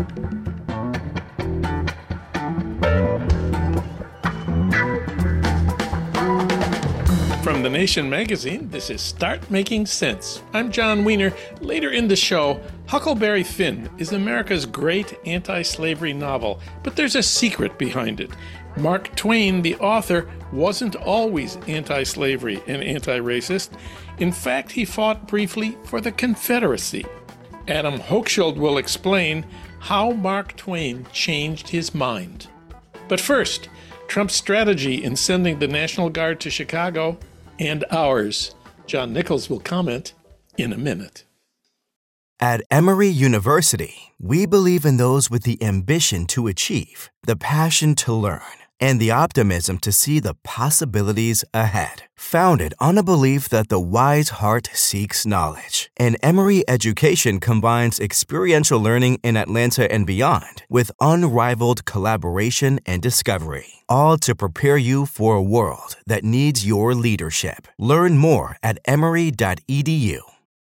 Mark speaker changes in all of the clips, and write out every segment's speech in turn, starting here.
Speaker 1: From The Nation magazine, this is Start Making Sense. I'm John Wiener. Later in the show, Huckleberry Finn is America's great anti-slavery novel, but there's a secret behind it. Mark Twain, the author, wasn't always anti-slavery and anti-racist. In fact, he fought briefly for the Confederacy. Adam Hochschild will explain how Mark Twain changed his mind. But first, Trump's strategy in sending the National Guard to Chicago and ours. John Nichols will comment in a minute.
Speaker 2: At Emory University, we believe in those with the ambition to achieve, the passion to learn, and the optimism to see the possibilities ahead. Founded on a belief that the wise heart seeks knowledge, and Emory education combines experiential learning in Atlanta and beyond with unrivaled collaboration and discovery, all to prepare you for a world that needs your leadership. Learn more at emory.edu.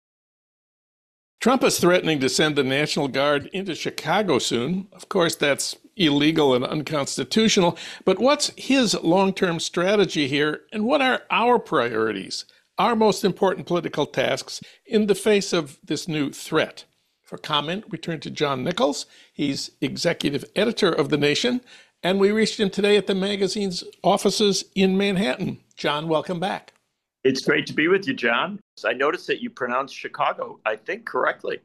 Speaker 1: Trump is threatening to send the National Guard into Chicago soon. Of course, that's illegal and unconstitutional. But what's his long-term strategy here, and what are our priorities, our most important political tasks in the face of this new threat? For comment, we turn to John Nichols. He's executive editor of The Nation, and we reached him today at the magazine's offices in Manhattan. John, welcome back.
Speaker 3: It's great to be with you, John. I noticed that you pronounced Chicago, I think, correctly.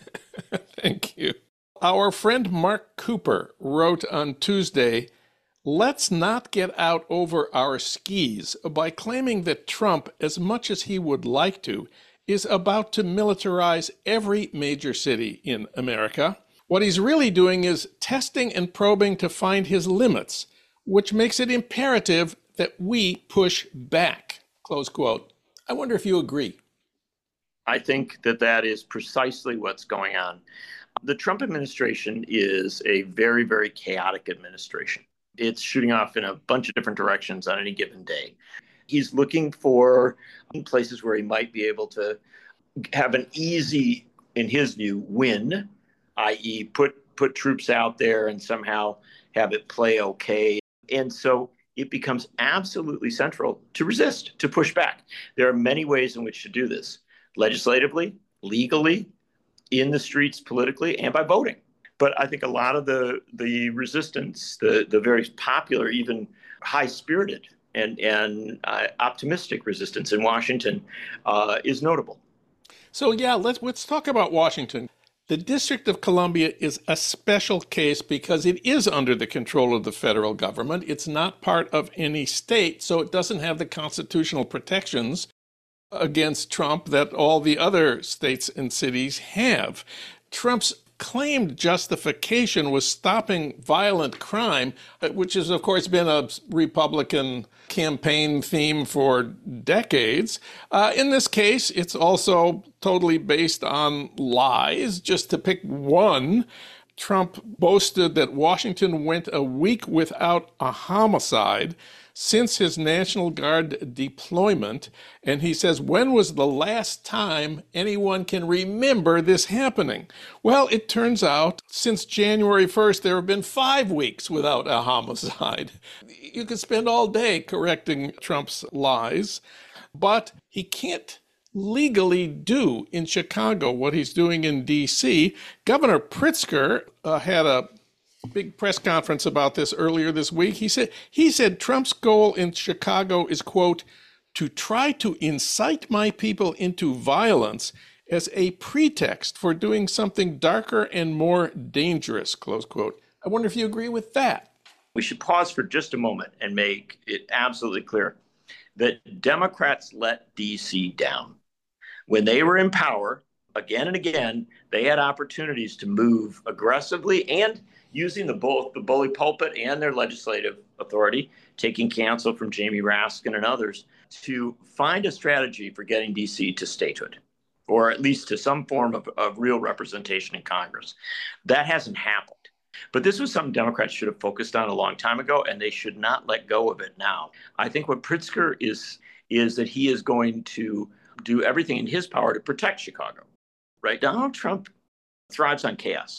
Speaker 1: Thank you. Our friend Mark Cooper wrote on Tuesday, "Let's not get out over our skis by claiming that Trump, as much as he would like to, is about to militarize every major city in America. What he's really doing is testing and probing to find his limits, which makes it imperative that we push back." Close quote. I wonder if you agree.
Speaker 3: I think that is precisely what's going on. The Trump administration is a very, very chaotic administration. It's shooting off in a bunch of different directions on any given day. He's looking for places where he might be able to have an easy, in his view, win, i.e. put troops out there and somehow have it play okay. And so it becomes absolutely central to resist, to push back. There are many ways in which to do this, legislatively, legally, in the streets politically, and by voting. But I think a lot of the resistance, the very popular, even high-spirited and optimistic resistance in Washington is notable.
Speaker 1: So yeah, let's talk about Washington. The District of Columbia is a special case because it is under the control of the federal government. It's not part of any state, so it doesn't have the constitutional protections against Trump that all the other states and cities have. Trump's claimed justification was stopping violent crime, which has, of course, been a Republican campaign theme for decades. In this case, it's also totally based on lies. Just to pick one, Trump boasted that Washington went a week without a homicide since his National Guard deployment. And he says, when was the last time anyone can remember this happening? Well, it turns out since January 1st, there have been 5 weeks without a homicide. You could spend all day correcting Trump's lies, but he can't legally do in Chicago what he's doing in D.C. Governor Pritzker had a big press conference about this earlier this week. He said Trump's goal in Chicago is, quote, to try to incite my people into violence as a pretext for doing something darker and more dangerous, close quote. I wonder if you agree with that.
Speaker 3: We should pause for just a moment and make it absolutely clear that Democrats let D.C. down. When they were in power, again and again, they had opportunities to move aggressively and using both the bully pulpit and their legislative authority, taking counsel from Jamie Raskin and others, to find a strategy for getting D.C. to statehood, or at least to some form of real representation in Congress. That hasn't happened. But this was something Democrats should have focused on a long time ago, and they should not let go of it now. I think what Pritzker is that he is going to do everything in his power to protect Chicago. Right? Donald Trump thrives on chaos.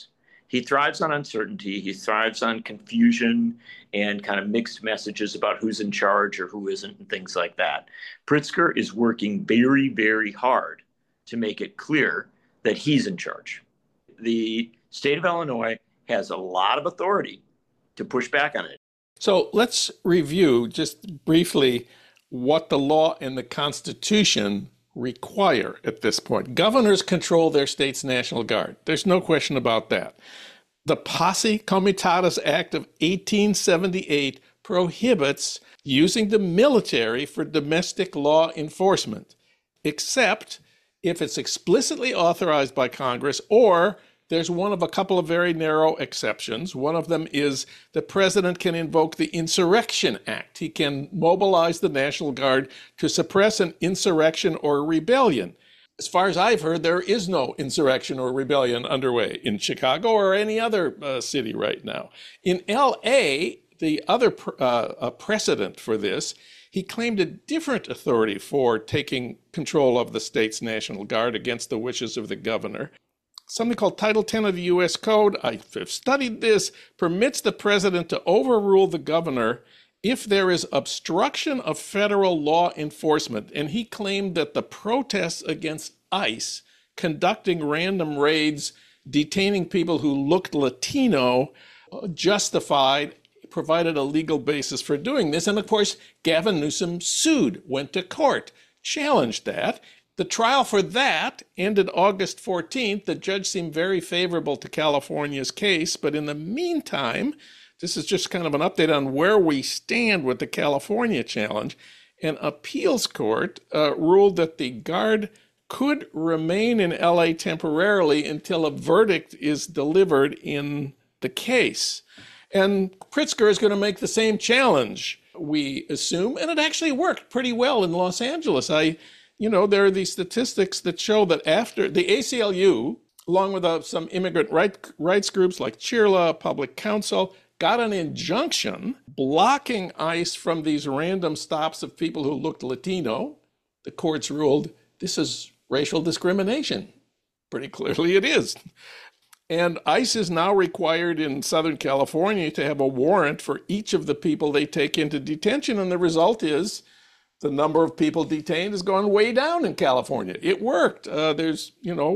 Speaker 3: He thrives on uncertainty. He thrives on confusion and kind of mixed messages about who's in charge or who isn't and things like that. Pritzker is working very, very hard to make it clear that he's in charge. The state of Illinois has a lot of authority to push back on it.
Speaker 1: So let's review just briefly what the law and the Constitution require at this point. Governors control their state's National Guard. There's no question about that. The Posse Comitatus Act of 1878 prohibits using the military for domestic law enforcement, except if it's explicitly authorized by Congress, or there's one of a couple of very narrow exceptions. One of them is the president can invoke the Insurrection Act. He can mobilize the National Guard to suppress an insurrection or rebellion. As far as I've heard, there is no insurrection or rebellion underway in Chicago or any other city right now. In L.A., the other precedent for this, he claimed a different authority for taking control of the state's National Guard against the wishes of the governor. Something called Title 10 of the U.S. Code, I've studied this, permits the president to overrule the governor if there is obstruction of federal law enforcement. And he claimed that the protests against ICE conducting random raids, detaining people who looked Latino, provided a legal basis for doing this. And of course, Gavin Newsom sued, went to court, challenged that. The trial for that ended August 14th. The judge seemed very favorable to California's case, but in the meantime, this is just kind of an update on where we stand with the California challenge. An appeals court ruled that the Guard could remain in LA temporarily until a verdict is delivered in the case. And Pritzker is going to make the same challenge, we assume, and it actually worked pretty well in Los Angeles. There are these statistics that show that after the ACLU, along with some immigrant rights groups like CHIRLA, Public Counsel, got an injunction blocking ICE from these random stops of people who looked Latino. The courts ruled this is racial discrimination. Pretty clearly it is. And ICE is now required in Southern California to have a warrant for each of the people they take into detention. And the result is the number of people detained has gone way down in California. It worked. There's,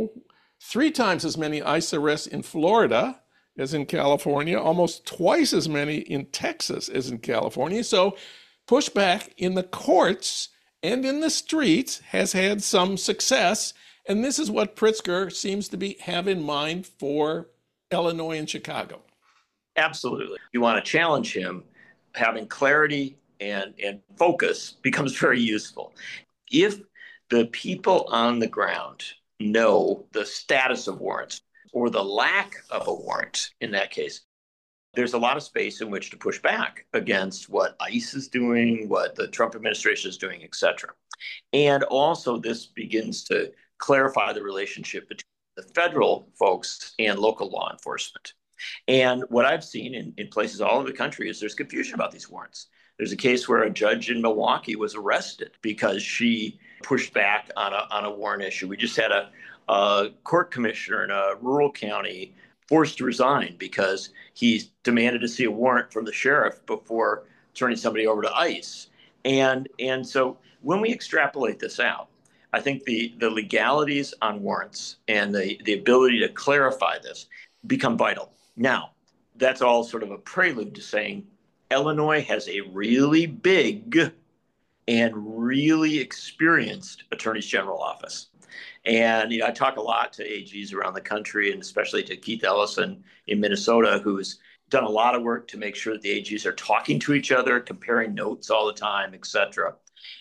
Speaker 1: 3 times as many ICE arrests in Florida as in California, almost twice as many in Texas as in California. So pushback in the courts and in the streets has had some success. And this is what Pritzker seems to have in mind for Illinois and Chicago.
Speaker 3: Absolutely. You want to challenge him, having clarity and focus becomes very useful. If the people on the ground know the status of warrants or the lack of a warrant in that case, there's a lot of space in which to push back against what ICE is doing, what the Trump administration is doing, et cetera. And also this begins to clarify the relationship between the federal folks and local law enforcement. And what I've seen in places all over the country is there's confusion about these warrants. There's a case where a judge in Milwaukee was arrested because she pushed back on a warrant issue. We just had a court commissioner in a rural county forced to resign because he demanded to see a warrant from the sheriff before turning somebody over to ICE. And so when we extrapolate this out, I think the legalities on warrants and the ability to clarify this become vital. Now, that's all sort of a prelude to saying Illinois has a really big and really experienced Attorney General office. And I talk a lot to AGs around the country, and especially to Keith Ellison in Minnesota, who's done a lot of work to make sure that the AGs are talking to each other, comparing notes all the time, et cetera.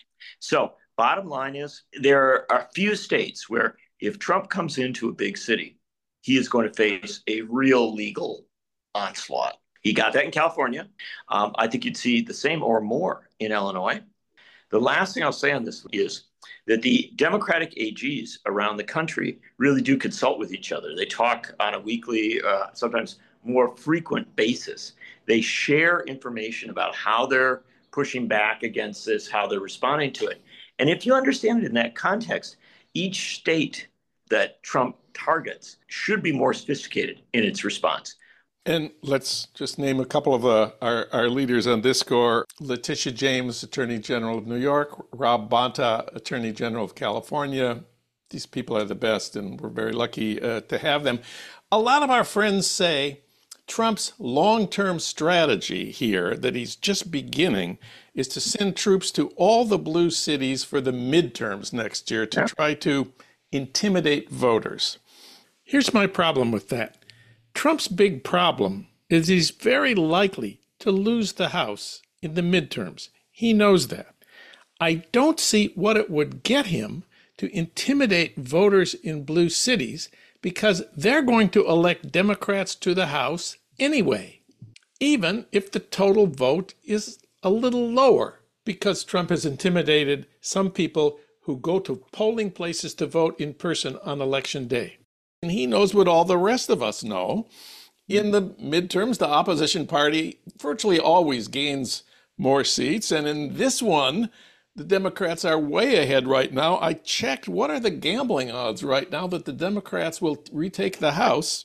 Speaker 3: So bottom line is there are a few states where if Trump comes into a big city, he is going to face a real legal onslaught. He got that in California. I think you'd see the same or more in Illinois. The last thing I'll say on this is that the Democratic AGs around the country really do consult with each other. They talk on a weekly, sometimes more frequent basis. They share information about how they're pushing back against this, how they're responding to it. And if you understand it in that context, each state that Trump targets should be more sophisticated in its response.
Speaker 1: And let's just name a couple of our leaders on this score. Letitia James, Attorney General of New York, Rob Bonta, Attorney General of California. These people are the best, and we're very lucky to have them. A lot of our friends say Trump's long-term strategy here, that he's just beginning, is to send troops to all the blue cities for the midterms next year to try to intimidate voters. Here's my problem with that. Trump's big problem is he's very likely to lose the House in the midterms. He knows that. I don't see what it would get him to intimidate voters in blue cities, because they're going to elect Democrats to the House anyway, even if the total vote is a little lower, because Trump has intimidated some people who go to polling places to vote in person on election day. And he knows what all the rest of us know. In the midterms, the opposition party virtually always gains more seats. And in this one, the Democrats are way ahead right now. I checked, what are the gambling odds right now that the Democrats will retake the House?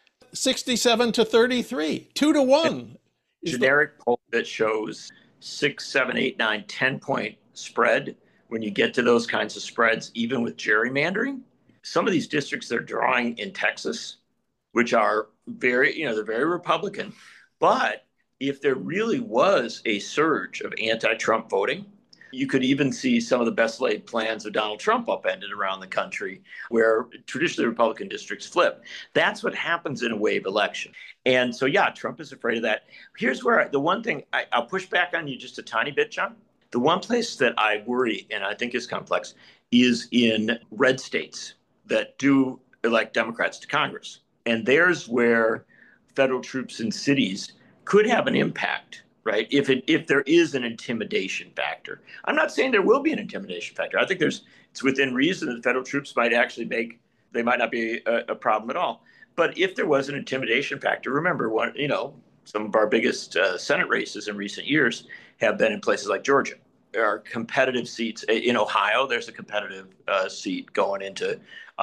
Speaker 1: 67 to 33, 2-1.
Speaker 3: Generic poll that shows 6, 7, 8, 9, 10-point spread. When you get to those kinds of spreads, even with gerrymandering, some of these districts they're drawing in Texas, which are they're very Republican. But if there really was a surge of anti-Trump voting, you could even see some of the best laid plans of Donald Trump upended around the country, where traditionally Republican districts flip. That's what happens in a wave election. And so, yeah, Trump is afraid of that. Here's where the one thing I'll push back on you just a tiny bit, John. The one place that I worry, and I think is complex, is in red states that do elect Democrats to Congress. And there's where federal troops in cities could have an impact, right? If there is an intimidation factor. I'm not saying there will be an intimidation factor. I think it's within reason that federal troops might actually they might not be a problem at all. But if there was an intimidation factor, remember, some of our biggest Senate races in recent years have been in places like Georgia. There are competitive seats in Ohio. There's a competitive seat going into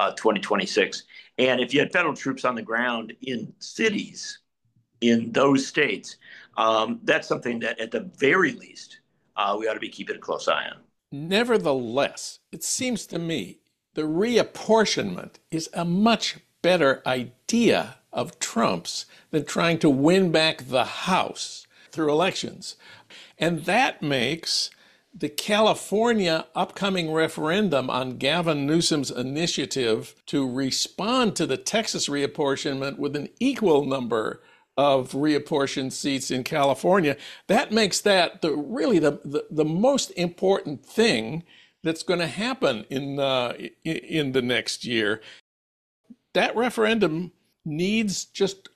Speaker 3: 2026. And if you had federal troops on the ground in cities in those states, that's something that at the very least we ought to be keeping a close eye on.
Speaker 1: Nevertheless, it seems to me the reapportionment is a much better idea of Trump's than trying to win back the House through elections. And that makes the California upcoming referendum on Gavin Newsom's initiative to respond to the Texas reapportionment with an equal number of reapportioned seats in California, that makes that the most important thing that's going to happen in the next year. That referendum needs just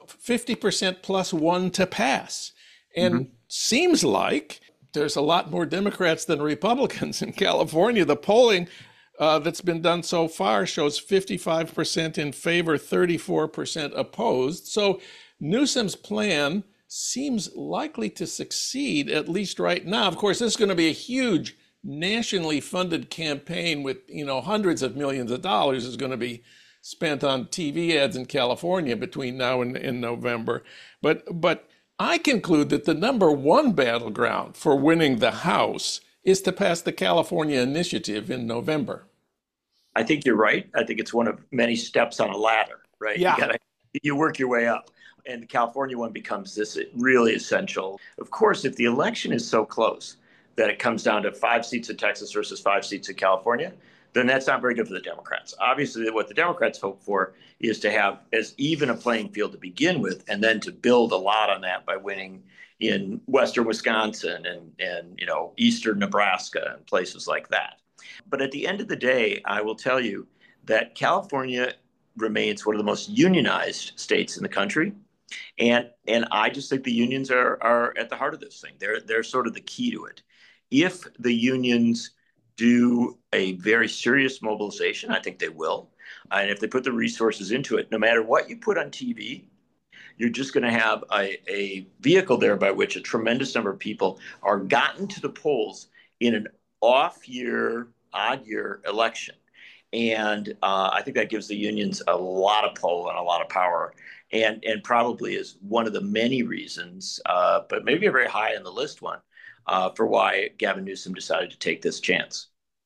Speaker 1: 50% plus one to pass. And seems like there's a lot more Democrats than Republicans in California. The polling that's been done so far shows 55% in favor, 34% opposed. So Newsom's plan seems likely to succeed, at least right now. Of course, this is going to be a huge nationally funded campaign with, hundreds of millions of dollars is going to be spent on TV ads in California between now and November. But I conclude that the number one battleground for winning the House is to pass the California initiative in November.
Speaker 3: I think you're right. I think it's one of many steps on a ladder, right?
Speaker 1: Yeah.
Speaker 3: You work your way up. And the California one becomes this really essential. Of course, if the election is so close that it comes down to 5 seats in Texas versus 5 seats in California, then that's not very good for the Democrats. Obviously, what the Democrats hope for is to have as even a playing field to begin with, and then to build a lot on that by winning in western Wisconsin and eastern Nebraska and places like that. But at the end of the day, I will tell you that California remains one of the most unionized states in the country. And I just think the unions are at the heart of this thing. They're sort of the key to it. If the unions do a very serious mobilization, I think they will. And if they put the resources into it, no matter what you put on TV, you're just going to have a vehicle there by which a tremendous number of people are gotten to the polls in an odd year election. And I think that gives the unions a lot of pull and a lot of power, and probably is one of the many reasons, but maybe a very high on the list one, for why Gavin Newsom decided to take this chance.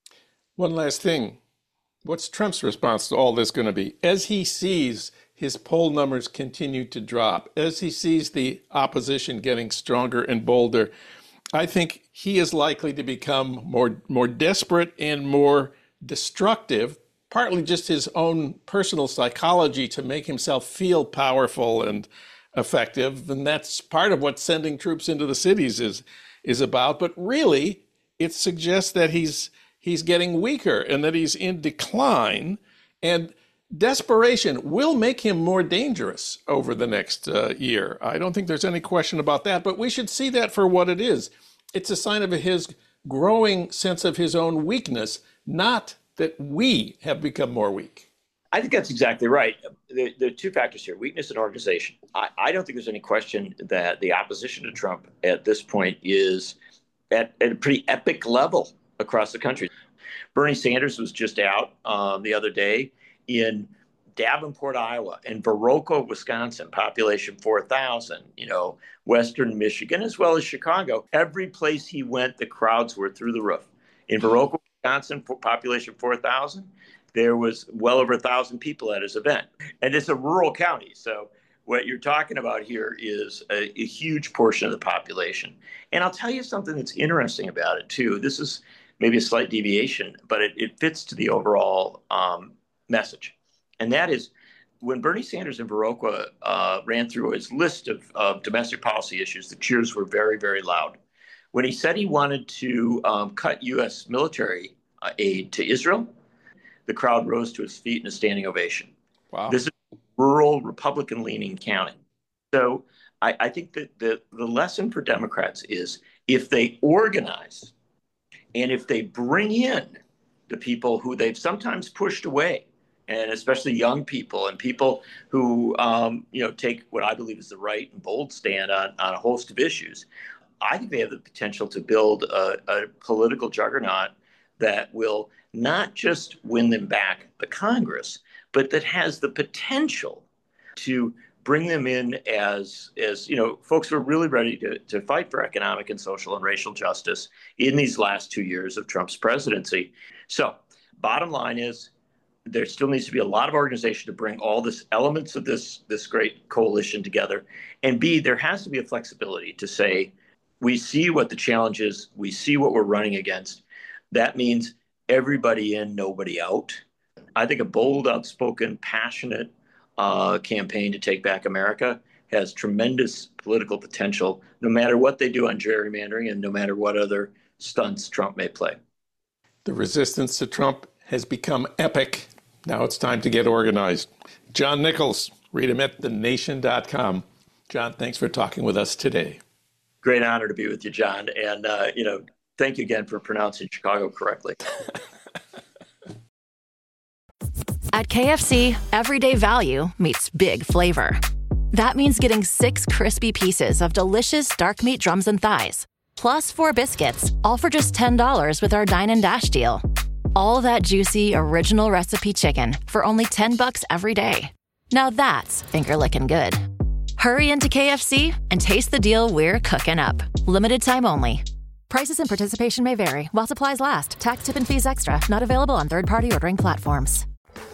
Speaker 1: One last thing. What's Trump's response to all this going to be? As he sees his poll numbers continue to drop, as he sees the opposition getting stronger and bolder, I think he is likely to become more desperate and more destructive, partly just his own personal psychology to make himself feel powerful and effective. And that's part of what sending troops into the cities is about. But really, it suggests that he's getting weaker and that he's in decline. And desperation will make him more dangerous over the next year. I don't think there's any question about that, but we should see that for what it is. It's a sign of his growing sense of his own weakness, not that we have become more weak.
Speaker 3: I think that's exactly right. There are two factors here: weakness and organization. I don't think there's any question that the opposition to Trump at this point is at a pretty epic level across the country. Bernie Sanders was just out the other day in Davenport, Iowa, and Viroqua, Wisconsin, population 4,000, Western Michigan, as well as Chicago. Every place he went, the crowds were through the roof. In Viroqua, Wisconsin, population 4,000, there was well over 1,000 people at his event. And it's a rural county. So what you're talking about here is a huge portion of the population. And I'll tell you something that's interesting about it, too. This is maybe a slight deviation, but it fits to the overall message. And that is, when Bernie Sanders in Viroqua ran through his list of domestic policy issues, the cheers were very, very loud. When he said he wanted to cut U.S. military aid to Israel, the crowd rose to its feet in a standing ovation.
Speaker 1: Wow.
Speaker 3: This is a rural, Republican-leaning county. So I think that the lesson for Democrats is, if they organize and if they bring in the people who they've sometimes pushed away, and especially young people and people who, take what I believe is the right and bold stand on a host of issues, I think they have the potential to build a political juggernaut that will not just win them back the Congress, but that has the potential to bring them in as folks who are really ready to fight for economic and social and racial justice in these last 2 years of Trump's presidency. So bottom line is, there still needs to be a lot of organization to bring all this elements of this great coalition together. And B, there has to be a flexibility to say, we see what the challenge is. We see what we're running against. That means everybody in, nobody out. I think a bold, outspoken, passionate campaign to take back America has tremendous political potential, no matter what they do on gerrymandering and no matter what other stunts Trump may play.
Speaker 1: The resistance to Trump has become epic. Now it's time to get organized. John Nichols, read him at thenation.com. John, thanks for talking with us today.
Speaker 3: Great honor to be with you, John. And, thank you again for pronouncing Chicago correctly.
Speaker 4: At KFC, everyday value meets big flavor. That means getting 6 crispy pieces of delicious dark meat drums and thighs, plus 4 biscuits, all for just $10 with our Dine and Dash deal. All that juicy, original recipe chicken for only $10 every day. Now that's finger-licking good. Hurry into KFC and taste the deal we're cooking up. Limited time only. Prices and participation may vary while supplies last. Tax, tip, and fees extra. Not available on third-party ordering platforms.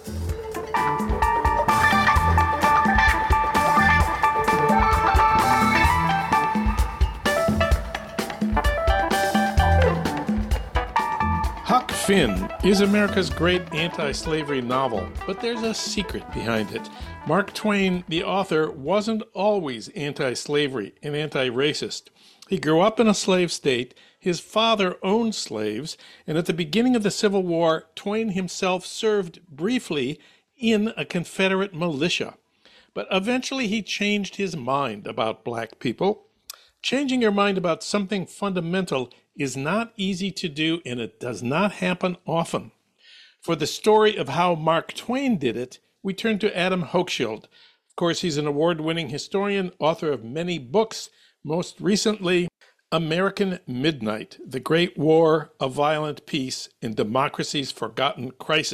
Speaker 1: Huck Finn is America's great anti-slavery novel, but there's a secret behind it. Mark Twain, the author, wasn't always anti-slavery and anti-racist. He grew up in a slave state, his father owned slaves, and at the beginning of the Civil War, Twain himself served briefly in a Confederate militia. But eventually he changed his mind about black people. Changing your mind about something fundamental is not easy to do, and it does not happen often. For the story of how Mark Twain did it, we turn to Adam Hochschild. Of course, he's an award-winning historian, author of many books, most recently, American Midnight, The Great War, A Violent Peace, and Democracy's Forgotten Crisis,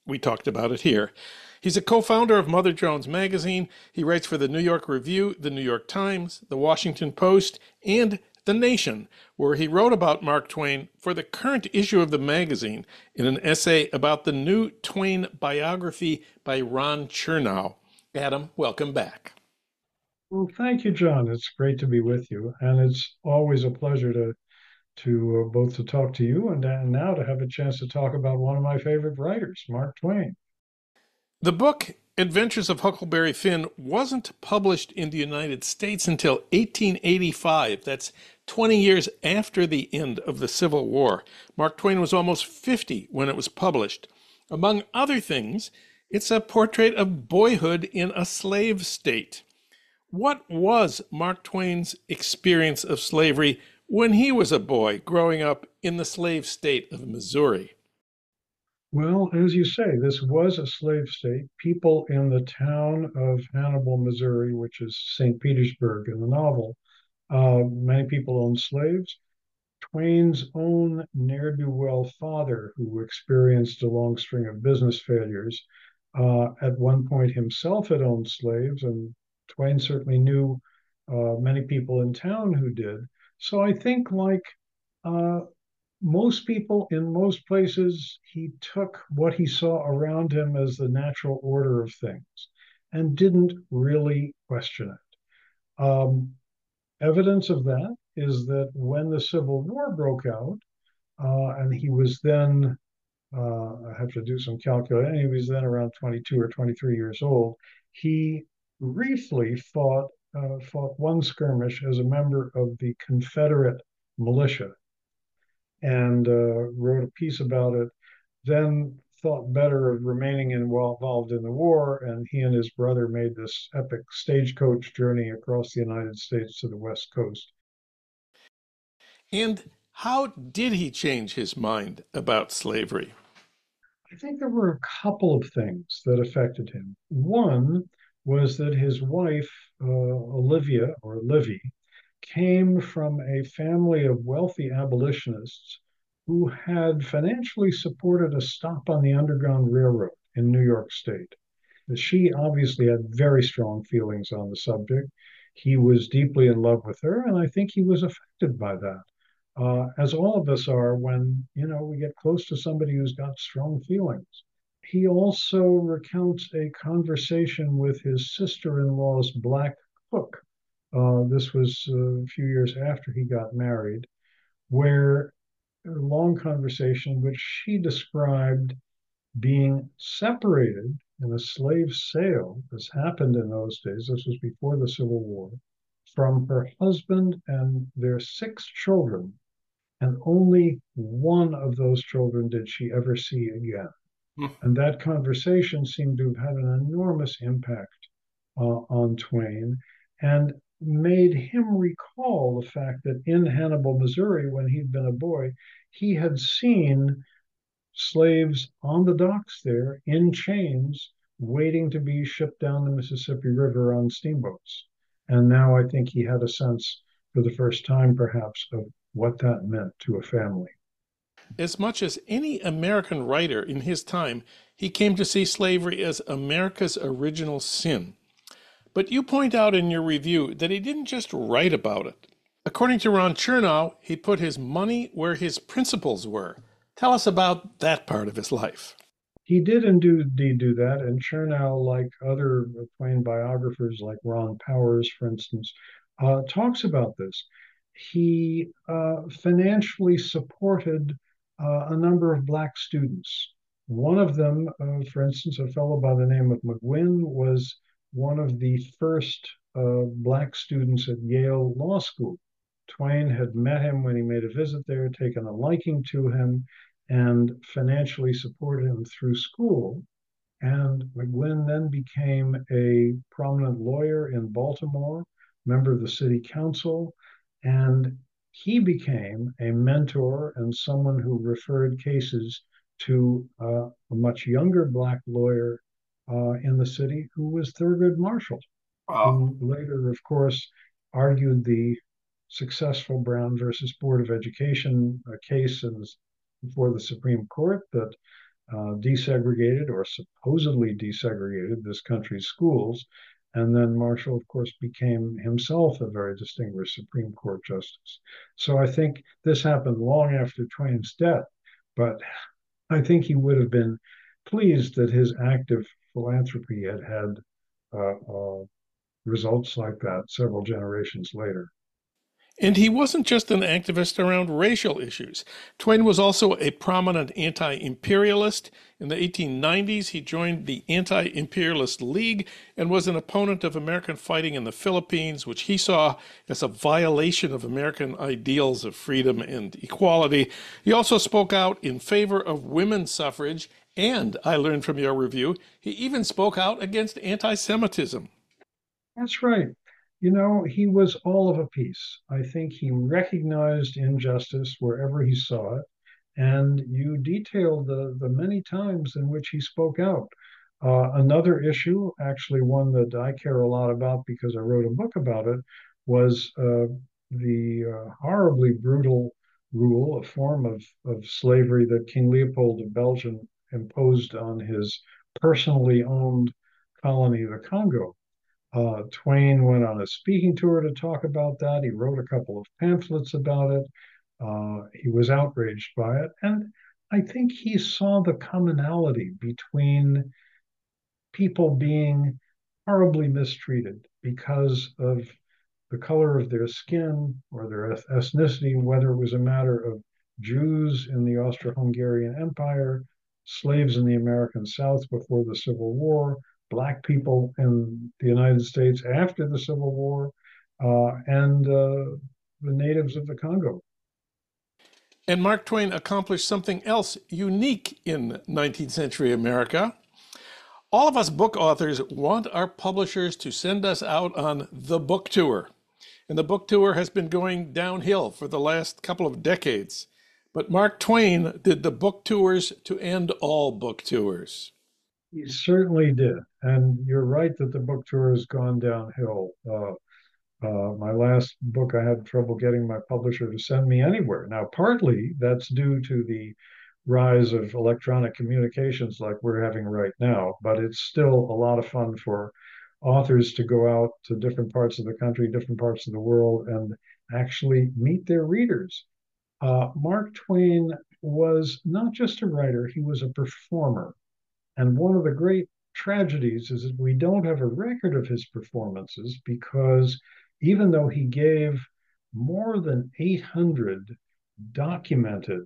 Speaker 1: We talked about it here. He's a co-founder of Mother Jones Magazine. He writes for the New York Review, the New York Times, the Washington Post, and The Nation, where he wrote about Mark Twain for the current issue of the magazine in an essay about the new Twain biography by Ron Chernow. Adam, welcome back.
Speaker 5: Well, thank you, John. It's great to be with you, and it's always a pleasure to both to talk to you and now to have a chance to talk about one of my favorite writers, Mark Twain.
Speaker 1: The book Adventures of Huckleberry Finn wasn't published in the United States until 1885. That's 20 years after the end of the Civil War. Mark Twain was almost 50 when it was published. Among other things, it's a portrait of boyhood in a slave state. What was Mark Twain's experience of slavery when he was a boy growing up in the slave state of Missouri?
Speaker 5: Well, as you say, this was a slave state. People in the town of Hannibal, Missouri, which is St. Petersburg in the novel, many people owned slaves. Twain's own ne'er-do-well father, who experienced a long string of business failures, at one point himself had owned slaves, and Twain certainly knew many people in town who did. So I think, like most people in most places, he took what he saw around him as the natural order of things and didn't really question it. Evidence of that is that when the Civil War broke out, and he was then, I have to do some calculating, he was then around 22 or 23 years old, he briefly fought one skirmish as a member of the Confederate militia and wrote a piece about it, then thought better of remaining involved in the war, and he and his brother made this epic stagecoach journey across the United States to the West Coast.
Speaker 1: And how did he change his mind about slavery?
Speaker 5: I think there were a couple of things that affected him. One was that his wife, Olivia, or Livy, came from a family of wealthy abolitionists who had financially supported a stop on the Underground Railroad in New York State. She obviously had very strong feelings on the subject. He was deeply in love with her, and I think he was affected by that. As all of us are when, we get close to somebody who's got strong feelings. He also recounts a conversation with his sister-in-law's black cook. This was a few years after he got married, where a long conversation which she described being separated in a slave sale, this happened in those days, this was before the Civil War, from her husband and their 6 children, and only one of those children did she ever see again. And that conversation seemed to have had an enormous impact on Twain and made him recall the fact that in Hannibal, Missouri, when he'd been a boy, he had seen slaves on the docks there in chains waiting to be shipped down the Mississippi River on steamboats. And now I think he had a sense for the first time, perhaps, of what that meant to a family.
Speaker 1: As much as any American writer in his time, he came to see slavery as America's original sin. But you point out in your review that he didn't just write about it. According to Ron Chernow, he put his money where his principles were. Tell us about that part of his life.
Speaker 5: He did indeed do that, and Chernow, like other Twain biographers, like Ron Powers, for instance, talks about this. He financially supported a number of Black students. One of them, for instance, a fellow by the name of McGuinn, was one of the first Black students at Yale Law School. Twain had met him when he made a visit there, taken a liking to him, and financially supported him through school. And McGuinn then became a prominent lawyer in Baltimore, member of the city council, and he became a mentor and someone who referred cases to a much younger Black lawyer in the city who was Thurgood Marshall, who later, of course, argued the successful Brown versus Board of Education case before the Supreme Court that desegregated or supposedly desegregated this country's schools. And then Marshall, of course, became himself a very distinguished Supreme Court justice. So I think this happened long after Twain's death, but I think he would have been pleased that his active philanthropy had had results like that several generations later.
Speaker 1: And he wasn't just an activist around racial issues. Twain was also a prominent anti-imperialist. In the 1890s, he joined the Anti-Imperialist League and was an opponent of American fighting in the Philippines, which he saw as a violation of American ideals of freedom and equality. He also spoke out in favor of women's suffrage, and I learned from your review, he even spoke out against anti-Semitism.
Speaker 5: That's right. You know, he was all of a piece. I think he recognized injustice wherever he saw it. And you detailed the many times in which he spoke out. Another issue, actually one that I care a lot about because I wrote a book about it, was the horribly brutal rule, a form of slavery that King Leopold of Belgium imposed on his personally owned colony, the Congo. Twain went on a speaking tour to talk about that. He wrote a couple of pamphlets about it. He was outraged by it. And I think he saw the commonality between people being horribly mistreated because of the color of their skin or their ethnicity, whether it was a matter of Jews in the Austro-Hungarian Empire, slaves in the American South before the Civil War, Black people in the United States after the Civil War, and the natives of the Congo.
Speaker 1: And Mark Twain accomplished something else unique in 19th century America. All of us book authors want our publishers to send us out on the book tour. And the book tour has been going downhill for the last couple of decades. But Mark Twain did the book tours to end all book tours.
Speaker 5: He certainly did. And you're right that the book tour has gone downhill. My last book, I had trouble getting my publisher to send me anywhere. Now, partly that's due to the rise of electronic communications like we're having right now, but it's still a lot of fun for authors to go out to different parts of the country, different parts of the world, and actually meet their readers. Mark Twain was not just a writer, he was a performer. And one of the great tragedies is that we don't have a record of his performances because even though he gave more than 800 documented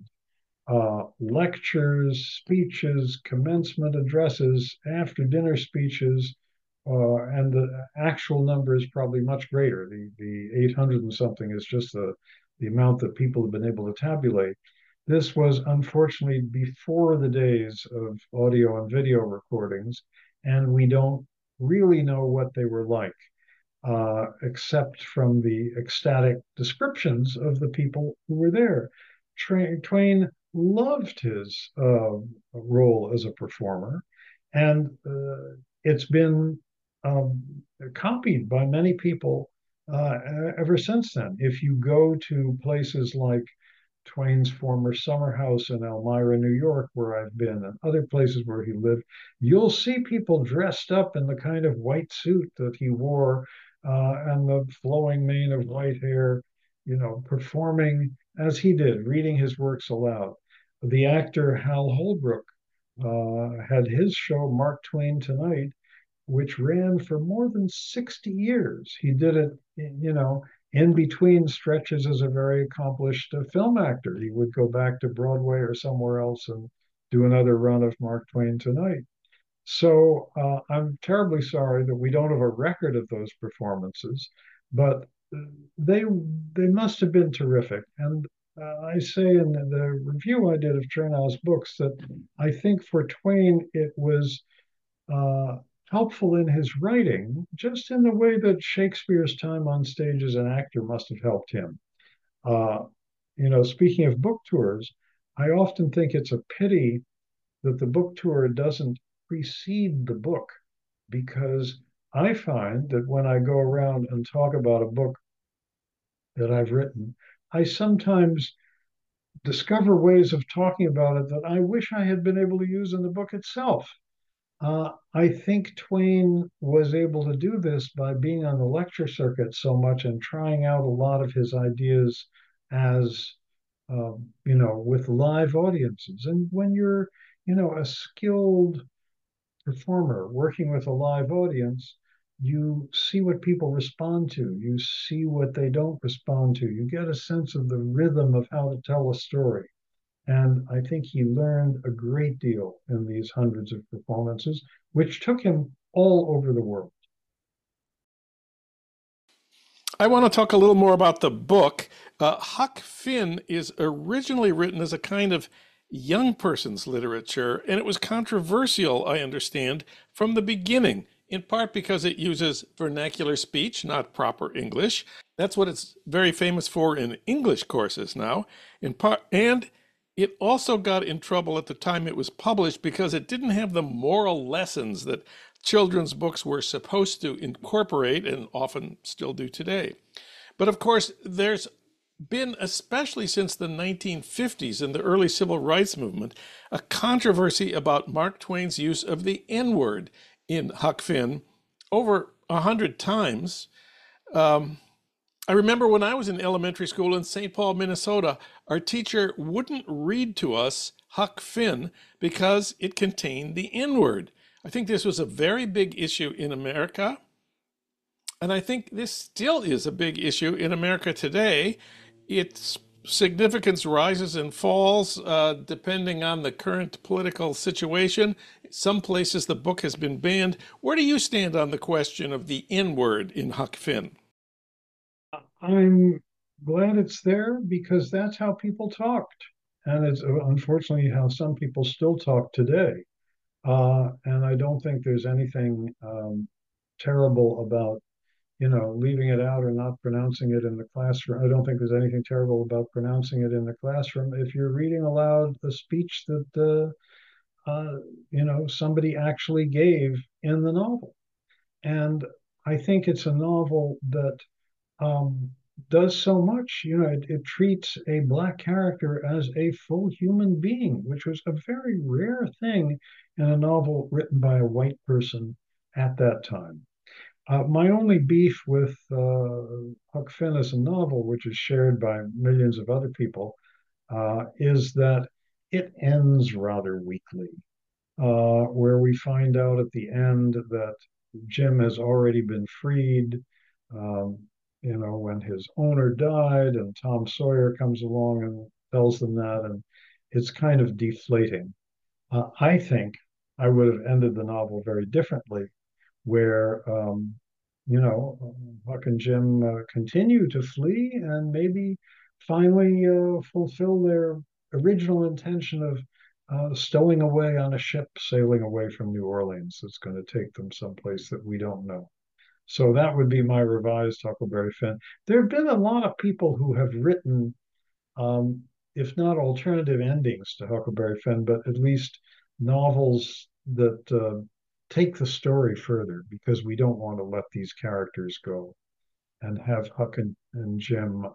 Speaker 5: lectures, speeches, commencement addresses, after dinner speeches, and the actual number is probably much greater. The 800 and something is just the amount that people have been able to tabulate. This was unfortunately before the days of audio and video recordings, and we don't really know what they were like, except from the ecstatic descriptions of the people who were there. Twain loved his role as a performer, and it's been copied by many people ever since then. If you go to places like Twain's former summer house in Elmira, New York, where I've been, and other places where he lived, you'll see people dressed up in the kind of white suit that he wore and the flowing mane of white hair, you know, performing as he did, reading his works aloud. The actor Hal Holbrook had his show, Mark Twain Tonight, which ran for more than 60 years. He did it, you know, in between stretches as a very accomplished film actor. He would go back to Broadway or somewhere else and do another run of Mark Twain Tonight. So I'm terribly sorry that we don't have a record of those performances, but they they must have been terrific. And I say in the review I did of Chernow's books that I think for Twain it was uh, helpful in his writing, just in the way that Shakespeare's time on stage as an actor must have helped him. Uh, you know, speaking of book tours, I often think it's a pity that the book tour doesn't precede the book because I find that when I go around and talk about a book that I've written, I sometimes discover ways of talking about it that I wish I had been able to use in the book itself. I think Twain was able to do this by being on the lecture circuit so much and trying out a lot of his ideas as, with live audiences. And when you're, a skilled performer working with a live audience, you see what people respond to, you see what they don't respond to, you get a sense of the rhythm of how to tell a story. And I think he learned a great deal in these hundreds of performances, which took him all over the world.
Speaker 1: I want to talk a little more about the book. Huck Finn is originally written as a kind of young person's literature, and it was controversial, I understand, from the beginning, in part because it uses vernacular speech, not proper English. That's what it's very famous for in English courses now, in part, and it also got in trouble at the time it was published because it didn't have the moral lessons that children's books were supposed to incorporate and often still do today. But of course, there's been, especially since the 1950s and the early civil rights movement, a controversy about Mark Twain's use of the N-word in Huck Finn over 100 times. I remember when I was in elementary school in St. Paul, Minnesota, our teacher wouldn't read to us Huck Finn because it contained the N-word. I think this was a very big issue in America, and I think this still is a big issue in America today. Its significance rises and falls depending on the current political situation. Some places the book has been banned. Where do you stand on the question of the N-word in Huck Finn?
Speaker 5: I'm glad it's there because that's how people talked. And it's unfortunately how some people still talk today. And I don't think there's anything terrible about, leaving it out or not pronouncing it in the classroom. I don't think there's anything terrible about pronouncing it in the classroom if you're reading aloud a speech that, somebody actually gave in the novel. And I think it's a novel that um, does so much. It treats a Black character as a full human being, which was a very rare thing in a novel written by a white person at that time. My only beef with Huck Finn as a novel, which is shared by millions of other people, is that it ends rather weakly, where we find out at the end that Jim has already been freed. Um, when his owner died, and Tom Sawyer comes along and tells them that, and it's kind of deflating. I think I would have ended the novel very differently, where Huck and Jim continue to flee and maybe finally fulfill their original intention of stowing away on a ship sailing away from New Orleans that's going to take them someplace that we don't know. So that would be my revised Huckleberry Finn. There have been a lot of people who have written, um, if not alternative endings to Huckleberry Finn, but at least novels that take the story further because we don't want to let these characters go and have Huck and Jim,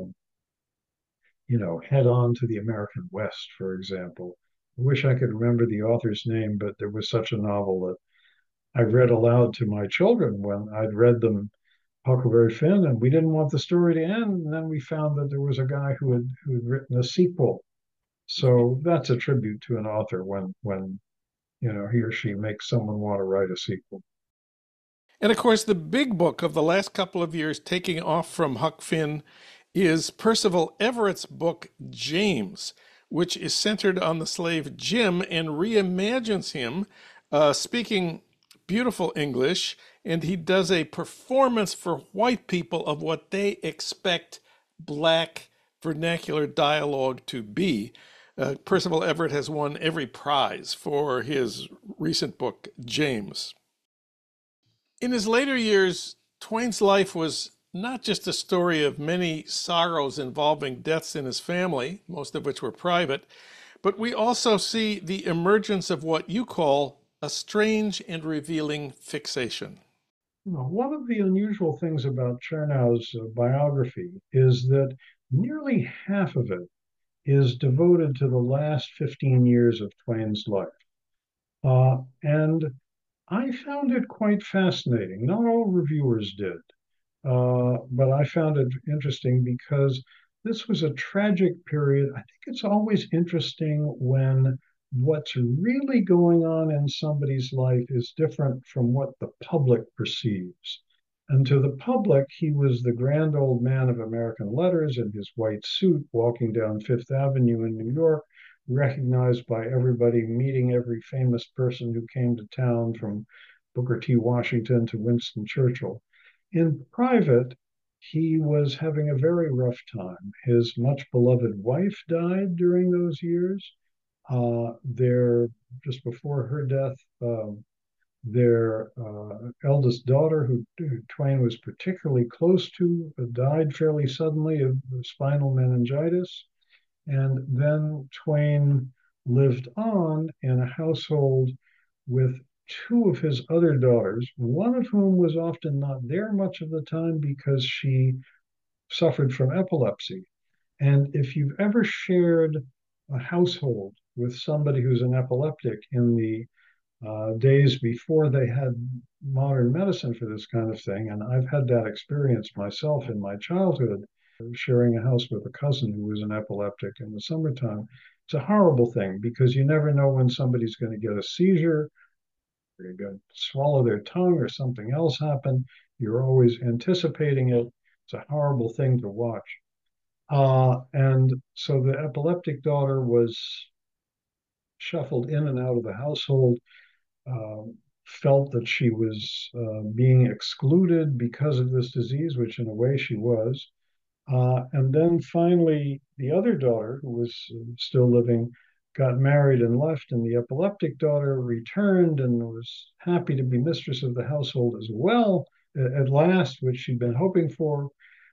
Speaker 5: head on to the American West, for example. I wish I could remember the author's name, but there was such a novel that I read aloud to my children when I'd read them Huckleberry Finn, and we didn't want the story to end. And then we found that there was a guy who had written a sequel. So that's a tribute to an author when he or she makes someone want to write a sequel.
Speaker 1: And of course, the big book of the last couple of years taking off from Huck Finn is Percival Everett's book, James, which is centered on the slave Jim and reimagines him speaking beautiful English, and he does a performance for white people of what they expect Black vernacular dialogue to be. Percival Everett has won every prize for his recent book, James. In his later years, Twain's life was not just a story of many sorrows involving deaths in his family, most of which were private, but we also see the emergence of what you call a strange and revealing fixation.
Speaker 5: One of the unusual things about Chernow's biography is that nearly half of it is devoted to the last 15 years of Twain's life. And I found it quite fascinating. Not all reviewers did, but I found it interesting because this was a tragic period. I think it's always interesting when what's really going on in somebody's life is different from what the public perceives. And to the public, he was the grand old man of American letters in his white suit, walking down Fifth Avenue in New York, recognized by everybody, meeting every famous person who came to town, from Booker T. Washington to Winston Churchill. In private, he was having a very rough time. His much beloved wife died during those years. Just before her death, their eldest daughter, who Twain was particularly close to, died fairly suddenly of spinal meningitis. And then Twain lived on in a household with two of his other daughters, one of whom was often not there much of the time because she suffered from epilepsy. And if you've ever shared a household with somebody who's an epileptic in the days before they had modern medicine for this kind of thing, and I've had that experience myself in my childhood, sharing a house with a cousin who was an epileptic in the summertime. It's a horrible thing because you never know when somebody's going to get a seizure, they're going to swallow their tongue, or something else happen. You're always anticipating it. It's a horrible thing to watch. And so the epileptic daughter was shuffled in and out of the household, felt that she was being excluded because of this disease, which in a way she was. And then finally, the other daughter, who was still living, got married and left, and the epileptic daughter returned and was happy to be mistress of the household as well, at last, which she'd been hoping for.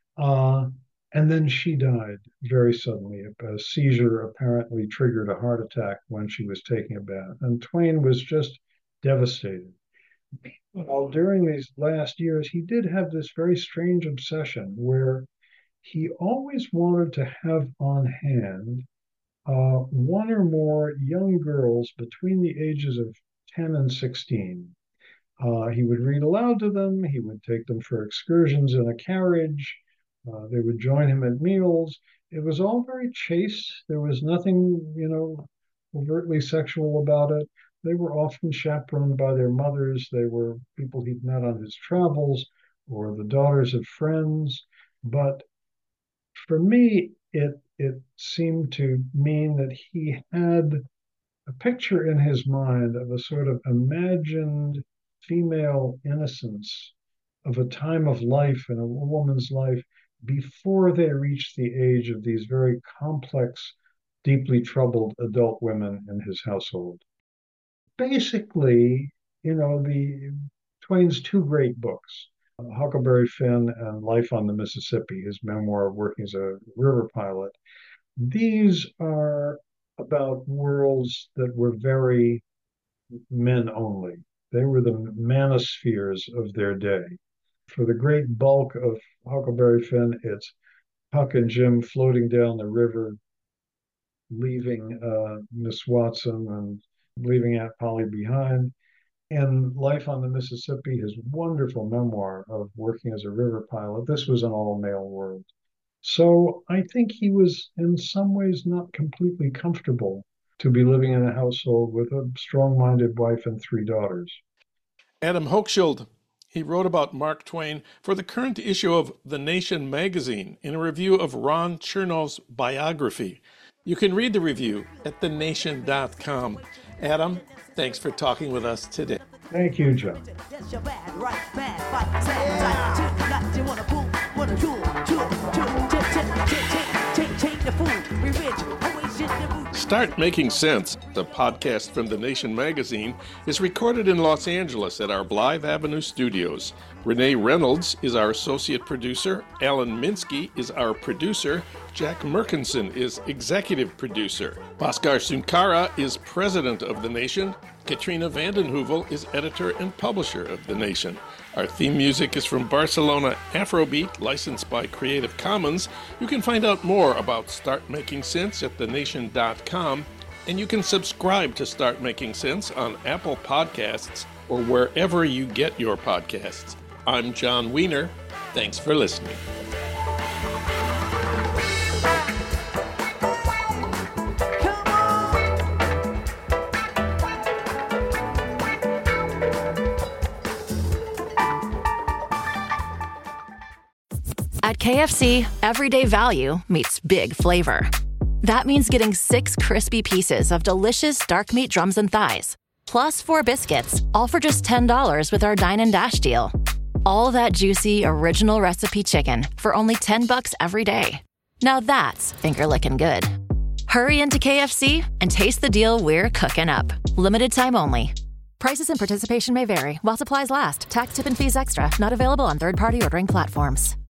Speaker 5: And then she died very suddenly. A seizure apparently triggered a heart attack when she was taking a bath. And Twain was just devastated. Well, during these last years, he did have this very strange obsession where he always wanted to have on hand one or more young girls between the ages of 10 and 16. He would read aloud to them. He would take them for excursions in a carriage. They would join him at meals. It was all very chaste. There was nothing, overtly sexual about it. They were often chaperoned by their mothers. They were people he'd met on his travels or the daughters of friends. But for me, it seemed to mean that he had a picture in his mind of a sort of imagined female innocence of a time of life in a woman's life before they reached the age of these very complex, deeply troubled adult women in his household. Basically, the Twain's two great books, Huckleberry Finn and Life on the Mississippi, his memoir of working as a river pilot, these are about worlds that were very men only. They were the manospheres of their day. For the great bulk of Huckleberry Finn, it's Huck and Jim floating down the river, leaving Miss Watson and leaving Aunt Polly behind. And Life on the Mississippi, his wonderful memoir of working as a river pilot, this was an all-male world. So I think he was in some ways not completely comfortable to be living in a household with a strong-minded wife and three daughters.
Speaker 1: Adam Hochschild, he wrote about Mark Twain for the current issue of The Nation magazine in a review of Ron Chernow's biography. You can read the review at thenation.com. Adam, thanks for talking with us today.
Speaker 5: Thank you, John.
Speaker 1: Start Making Sense, the podcast from The Nation magazine, is recorded in Los Angeles at our Blythe Avenue studios. Renee Reynolds is our associate producer. Alan Minsky is our producer. Jack Merkinson is executive producer. Bhaskar Sunkara is president of The Nation. Katrina Vanden Heuvel is editor and publisher of The Nation. Our theme music is from Barcelona Afrobeat, licensed by Creative Commons. You can find out more about Start Making Sense at thenation.com, and you can subscribe to Start Making Sense on Apple Podcasts or wherever you get your podcasts. I'm John Wiener. Thanks for listening.
Speaker 4: At KFC, everyday value meets big flavor. That means getting 6 crispy pieces of delicious dark meat drums and thighs, plus 4 biscuits, all for just $10 with our Dine and Dash deal. All that juicy, original recipe chicken for only $10 every day. Now that's finger-licking good. Hurry into KFC and taste the deal we're cooking up. Limited time only. Prices and participation may vary while supplies last. Tax, tip, and fees extra. Not available on third-party ordering platforms.